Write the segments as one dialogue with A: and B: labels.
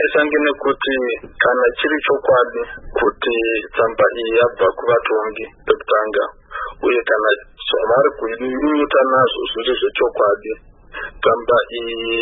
A: chaisangene kuti kana chiri chokwadi kuti tsamba iyi yabva kuvatongi pekutanga uye kana vari kunyunyuta nazvo zviri zvechokwadi, tsamba iyi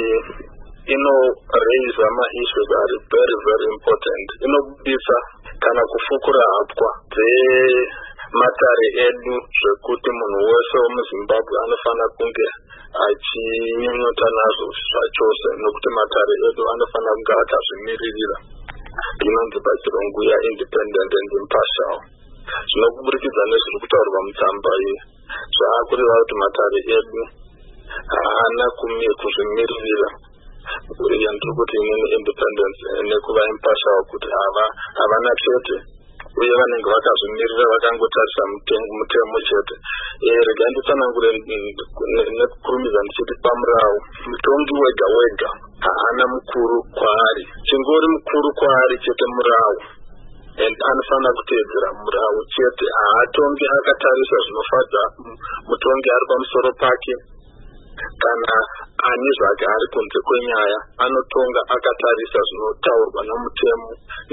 A: inoraisa maissues ari very very important. Inobudisa kana kufukura hapwa dzematare edu zvekuti munhu wese wemuZimbabwe anofanira kunge achinyunyuta nazvo zvachose, nokuti matare edu anofanira kunge akazvimiririra, inonzi pachirungu independent and impartial. Zvinokuburikidza nezviri kutaurwa mutsamba iyi zvaakureva kuti matare edu haana kuzvimiririra uye ndiri kuti inini independence nekuva impartial kuti havana chete uye vanenge vakazvimirira vakangotarisa mutemo chete. Rega nditsanangure nekukurumidza ndichiti pamurawo mutongi wega wega haana mukuru kwaari, chingori mukuru kwaari chete murawo, and anofanira kuteedzera murawo chete. Haatongi akatarisa zvinofadza mutongi ari pamusoro pake kana ani zvake ari kunze kwenyaya, anotonga akatarisa zvinotaurwa nomutemo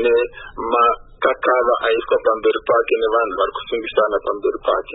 A: nemakakava aiswa pamberi pake nevanhu vari kusungisana pamberi pake.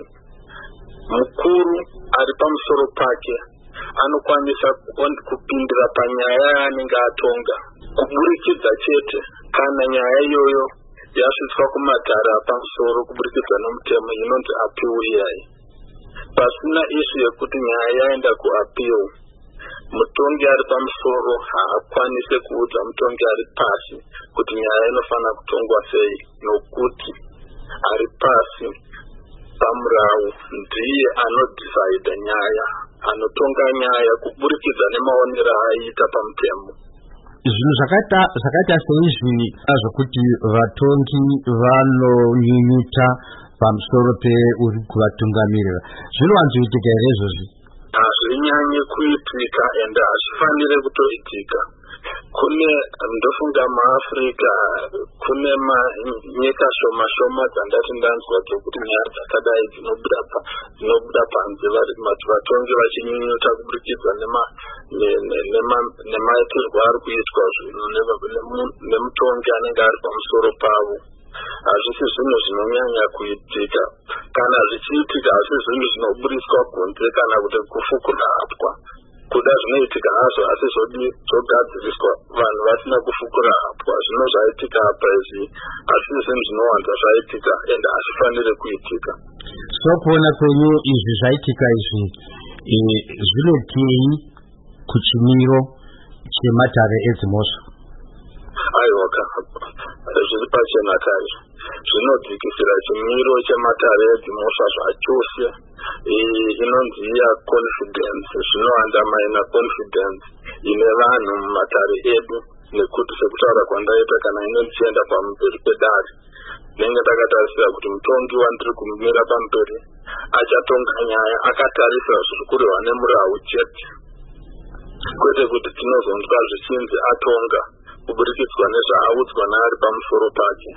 A: Mukuru ari pamusoro pake anokwanisa kupindira panyaya yaanenge atonga kuburikidza chete kana nyaya iyoyo yasvitswa kumatare apamusoro kuburikidza nomutemo inonzi appeal hearing. Pasina isu yekuti nyaya yaenda kuappeal, mutongi ari pamusoro haakwanise kuudza mutongi ari pasi kuti nyaya inofanira kutongwa sei, nokuti ari pasi pamurawo ndiye anodhisaidha nyaya, anotonga nyaya kuburikidza nemaonero aiita pamutemo.
B: Zvinhu zvakaita seizvi zvokuti vatongi vanonyunyuta pamusoro peuri kuvatungamirira, zvinowanzoitika here izvozvi? Hazvinyanye
A: kuitika ende hazvifanire kutoitika. Kune ndofunga maAfrica kune nyika shoma shoma dzandati ndanzwa dzokuti nyaya dzakadai dzinobuda panze vatongi vachinyunyuta kuburikidza nemaitirwo ari kuitwa zvinhu nemutongi anenge ari pamusoro pavo. Hazvisi zvinhu zvinonyanya kuitika, kana zvichiitika hazvi zvinhu zvinoburiswa kunze kana kuti kufukura hapwa. Kuda zvinoitika hazvo asi zvogadziriswa vanhu vasina kufukura hapwa. Zvino zvaitika apa izvi hazvisi zvinhu zvinowanza zvaitika ende hazvifanire kuitika.
B: Sokuona kwenyu izvi zvaitika izvi zvinotei kuchimiro chematare edzimhosva?
A: Aiwa, zviri pachena kare zvinodzikisira chimiro chematare edzimhosva zvachose. Inonzi iya confidence, zvinoandamaina confidence ine vanhu mumatare edu, nekuti sekutaura kwandaita kana inonzi chienda pamberi pedare nenge takatarisira kuti mutongi wandiri kumira pamberi achatonga nyaya akatarisa zviri kurehwa nemurawu chete, kwete kuti tinozonzwa zvichinzi atonga kuburikitswa nezvaaudzwa naari pamusoro pake.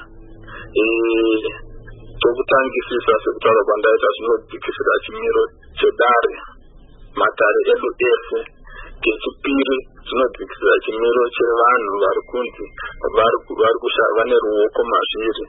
A: Tokutangisisa sekutaura kwandaita zvinodzikisira chimiro chedare matare edu ese. Kechipiri zvinodzikisira chimiro chevanhu vari kunzi vane ruoko mazviri.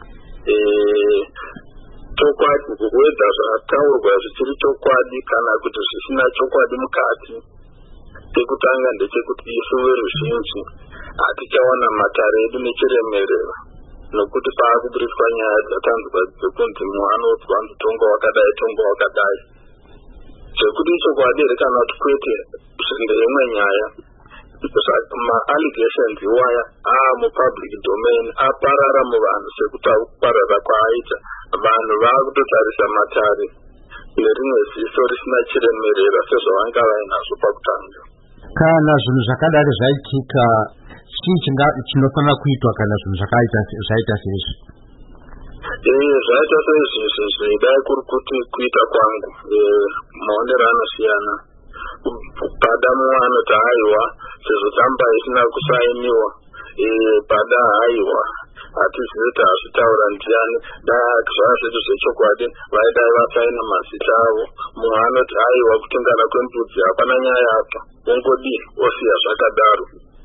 A: Chokwadi kuwedza zvataurwa zvichiri chokwadi kana kuti zvisina chokwadi mukati. Chekutanga ndechekuti isu veruzhinji hatichaona matare edu nechiremerero, nokuti paakuburiswa nyaya dzatanzwa dzekunzi munhu anoudzwa tongo wakadai. Chekuti chokwadi here kana kuti kwete zvinde imwe nyaya. Ma-allegations iwaya mupublic domain aparara muvanhu sekuparara kwaaita. Vanhu vaakutotarisa matare nerimwe ziso risina chiremerera sezvavanga vainazvo pakutanga.
B: Kana zvinhu zvakadaro zvaitika, chii chinofanira kuitwa kana zvinhu zvaita seizvi?
A: Zvaita seizvi zvidai kuri kuti kuita kwangu maonero anosiyana. Pada mumwe anoti haiwa sezvo tsamba isina kusainiwa, pada haiwa hatizivi kuti hazvitaura ndiani, dai zvava zvedu zvechokwadi vaidai vasaina mazita avo. Mumwe anoti haiwa kutongana kwembudzi hapana nyaya apa, ongodi osiya zvakadaro.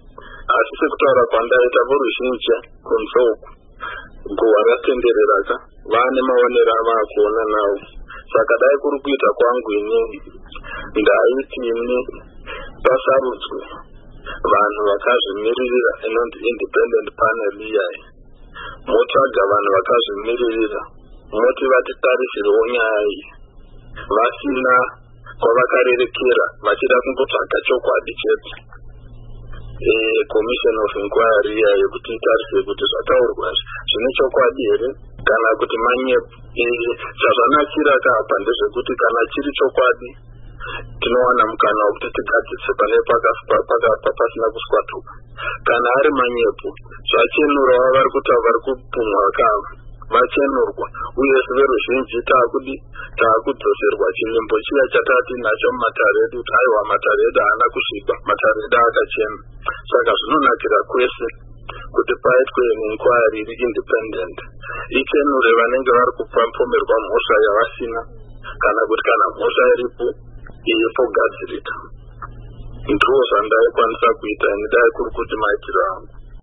A: asi sekutaura kwandaita voruzhinji kunze uku guwa ratendereraka vane maonero avakuona nawo. Saka dai kuri kuita kwangu inini ndaiti ini pasarudzwe vanhu vakazvimiririra inonzi independent panel iyai, motsvaga vanhu vakazvimiririra moti vatitarisirwo nyaya iyi vasina kwavakarerekera vachida kungotsvaga chokwadi chete. Commission of Inquiry yekuti itarise kuti zvataurwa zvine chokwadi here kana kuti manyepo. Zvazvanakira apa ndezvekuti kana chiri chokwadi tinowana mukana wekuti tigadzise pane pasina kuswatuka. Kana ari manyepo zvachenura vari kupumwa kavo vachenurwa, uye veruzhinji taakudzoserwa chilimbo chiya chatati nacho mumatare edu kuti aiwa matare edu haana kusviba, matare edu akachena. Saka zvinonakira kwese kuti paitwe inquiry iri independent ichenure vanenge vari kupomerwa mhosva yavasina, kana kuti kana mhosva iripo iyepogadzirika. Ndiro zvandaikwanisa kuita, ndai kuri kuti maitiro angu.